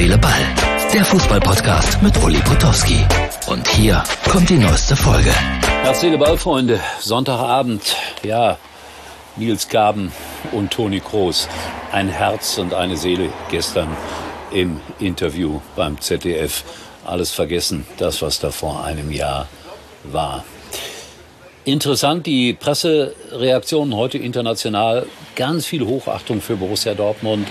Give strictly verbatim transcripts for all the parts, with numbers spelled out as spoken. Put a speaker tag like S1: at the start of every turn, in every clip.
S1: Seele, Ball. Der Fußball-Podcast mit Uli Potowski. Und hier kommt die neueste Folge.
S2: Herz, Seele, Ball, Freunde. Sonntagabend. Ja, Nils Gaben und Toni Kroos. Ein Herz und eine Seele gestern im Interview beim Z D F. Alles vergessen, das, was da vor einem Jahr war. Interessant, die Pressereaktionen heute international. Ganz viel Hochachtung für Borussia Dortmund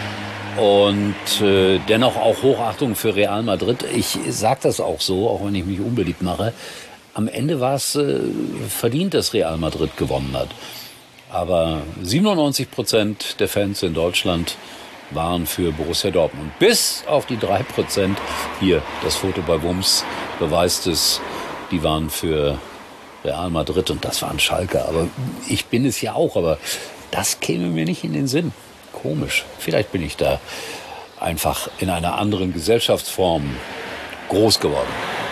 S2: und äh, dennoch auch Hochachtung für Real Madrid. Ich sage das auch so, auch wenn ich mich unbeliebt mache. Am Ende war es äh, verdient, dass Real Madrid gewonnen hat. Aber siebenundneunzig Prozent der Fans in Deutschland waren für Borussia Dortmund. Bis auf die drei Prozent, hier das Foto bei Wums beweist es, die waren für Real Madrid und das waren Schalke. Aber ich bin es ja auch, aber das käme mir nicht in den Sinn. Komisch. Vielleicht bin ich da einfach in einer anderen Gesellschaftsform groß geworden.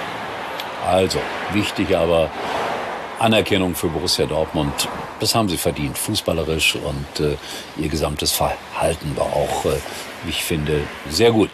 S2: Also, wichtig aber, Anerkennung für Borussia Dortmund. Das haben sie verdient, fußballerisch, und äh, ihr gesamtes Verhalten war auch, äh, wie ich finde, sehr gut.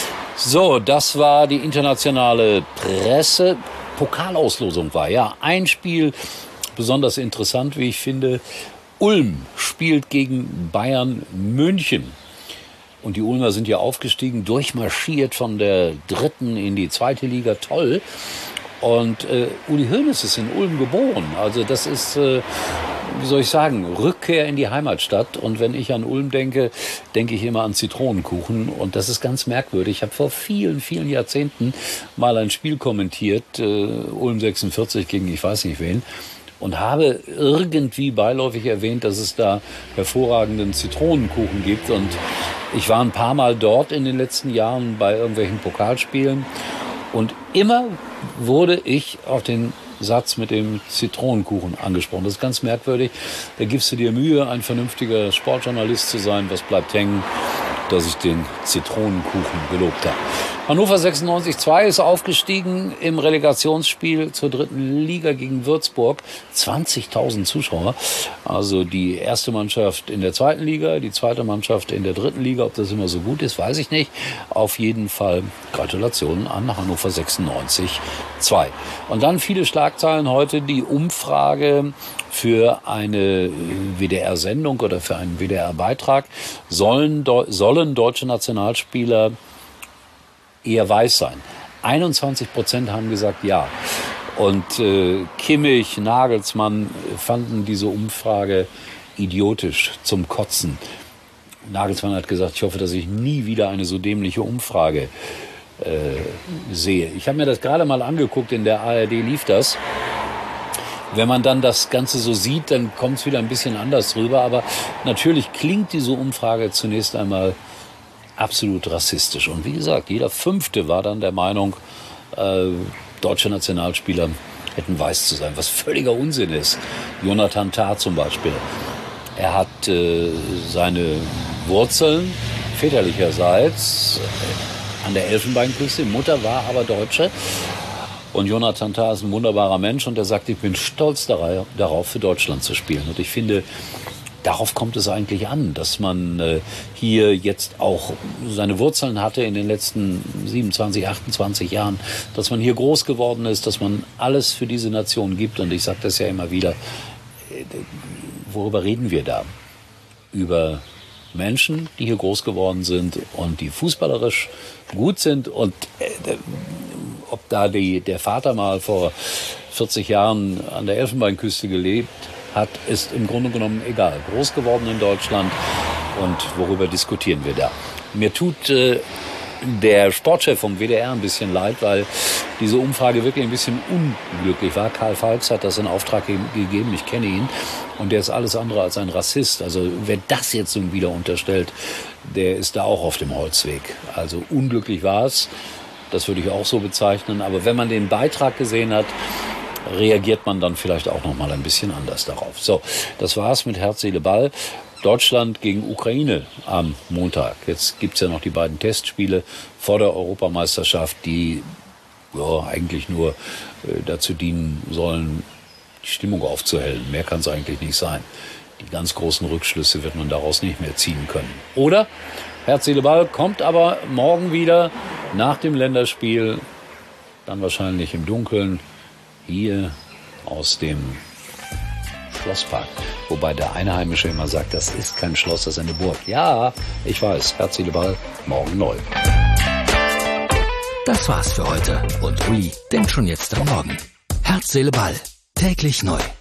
S2: So, das war die internationale Presse. Pokalauslosung war, ja, ein Spiel, besonders interessant, wie ich finde. Ulm spielt gegen Bayern München. Und die Ulmer sind ja aufgestiegen, durchmarschiert von der dritten in die zweite Liga, toll. Und äh, Uli Hoeneß ist in Ulm geboren. Also das ist, äh, wie soll ich sagen, Rückkehr in die Heimatstadt. Und wenn ich an Ulm denke, denke ich immer an Zitronenkuchen. Und das ist ganz merkwürdig. Ich habe vor vielen, vielen Jahrzehnten mal ein Spiel kommentiert, äh, Ulm sechsundvierzig gegen ich weiß nicht wen. Und habe irgendwie beiläufig erwähnt, dass es da hervorragenden Zitronenkuchen gibt. Und ich war ein paar Mal dort in den letzten Jahren bei irgendwelchen Pokalspielen. Und immer wurde ich auf den Satz mit dem Zitronenkuchen angesprochen. Das ist ganz merkwürdig. Da gibst du dir Mühe, ein vernünftiger Sportjournalist zu sein. Was bleibt hängen? Dass ich den Zitronenkuchen gelobt habe. Hannover sechsundneunzig zwei ist aufgestiegen im Relegationsspiel zur dritten Liga gegen Würzburg. zwanzigtausend Zuschauer. Also die erste Mannschaft in der zweiten Liga, die zweite Mannschaft in der dritten Liga. Ob das immer so gut ist, weiß ich nicht. Auf jeden Fall Gratulation an Hannover sechsundneunzig zwei. Und dann viele Schlagzeilen heute. Die Umfrage für eine W D R-Sendung oder für einen W D R-Beitrag. Sollen, sollen deutsche Nationalspieler eher weiß sein? einundzwanzig Prozent haben gesagt ja. Und äh, Kimmich, Nagelsmann fanden diese Umfrage idiotisch, zum Kotzen. Nagelsmann hat gesagt, ich hoffe, dass ich nie wieder eine so dämliche Umfrage äh, sehe. Ich habe mir das gerade mal angeguckt, in der A R D lief das. Wenn man dann das Ganze so sieht, dann kommt es wieder ein bisschen anders rüber. Aber natürlich klingt diese Umfrage zunächst einmal absolut rassistisch. Und wie gesagt, jeder Fünfte war dann der Meinung, äh, deutsche Nationalspieler hätten weiß zu sein, was völliger Unsinn ist. Jonathan Tah zum Beispiel. Er hat äh, seine Wurzeln väterlicherseits an der Elfenbeinküste. Die Mutter war aber Deutsche. Und Jonathan Tah ist ein wunderbarer Mensch und er sagt, ich bin stolz darauf, für Deutschland zu spielen. Und ich finde, darauf kommt es eigentlich an, dass man äh, hier jetzt auch seine Wurzeln hatte in den letzten siebenundzwanzig, achtundzwanzig Jahren, dass man hier groß geworden ist, dass man alles für diese Nation gibt. Und ich sage das ja immer wieder, äh, worüber reden wir da? Über Menschen, die hier groß geworden sind und die fußballerisch gut sind. Und äh, ob da die, der Vater mal vor vierzig Jahren an der Elfenbeinküste gelebt hat, ist im Grunde genommen egal. Groß geworden in Deutschland und worüber diskutieren wir da? Mir tut äh, der Sportchef vom W D R ein bisschen leid, weil diese Umfrage wirklich ein bisschen unglücklich war. Karl Falks hat das in Auftrag ge- gegeben, ich kenne ihn. Und der ist alles andere als ein Rassist. Also wer das jetzt nun wieder unterstellt, der ist da auch auf dem Holzweg. Also unglücklich war es, das würde ich auch so bezeichnen. Aber wenn man den Beitrag gesehen hat, reagiert man dann vielleicht auch noch mal ein bisschen anders darauf. So, das war's mit Herz, Seele, Ball. Deutschland gegen Ukraine am Montag. Jetzt gibt's ja noch die beiden Testspiele vor der Europameisterschaft, die ja, eigentlich nur äh, dazu dienen sollen, die Stimmung aufzuhellen. Mehr kann es eigentlich nicht sein. Die ganz großen Rückschlüsse wird man daraus nicht mehr ziehen können. Oder Herz, Seele, Ball kommt aber morgen wieder nach dem Länderspiel, dann wahrscheinlich im Dunkeln, hier aus dem Schlosspark. Wobei der Einheimische immer sagt, das ist kein Schloss, das ist eine Burg. Ja, ich weiß, Herz, Seele, Ball, morgen neu.
S1: Das war's für heute und Uli denkt schon jetzt am Morgen. Herz, Seele, Ball, täglich neu.